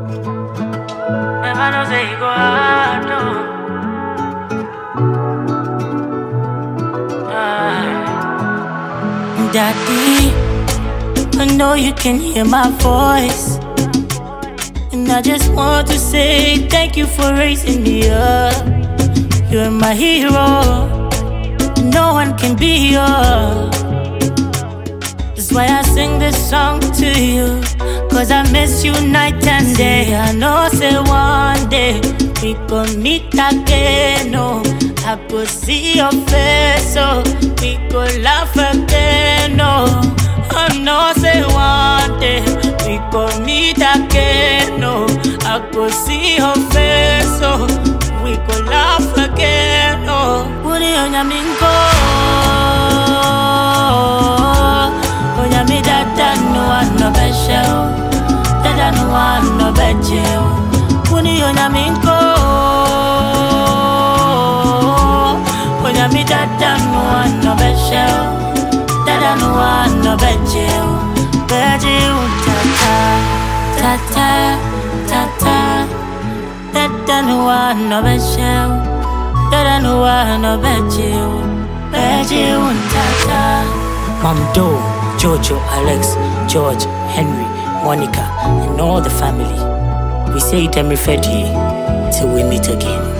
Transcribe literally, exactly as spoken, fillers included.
Never know say you go hard, no. Ah. Daddy, I know you can hear my voice, and I just want to say thank you for raising me up. You're my hero, no one can be yours. That's why I sing this song to you, cause I miss you night and day. I know say one day we gon' meet again, no. I could see your face, so we could laugh again, no. I know say one day we gon' meet again, no. I could see your face, so we could laugh again, no. Woody on your mingo, on your me dada no one no beshel, dada no one no bechel. Woody on your mingo, on your me dada no one no beshel, dada no one no bechel. Bechel tata, tata, tata. Dada no one no bechel, dada no one no bechel, bechel tata. Mom Do, Jojo, Alex, George, Henry, Monica, and all the family. We say them referred till we meet again.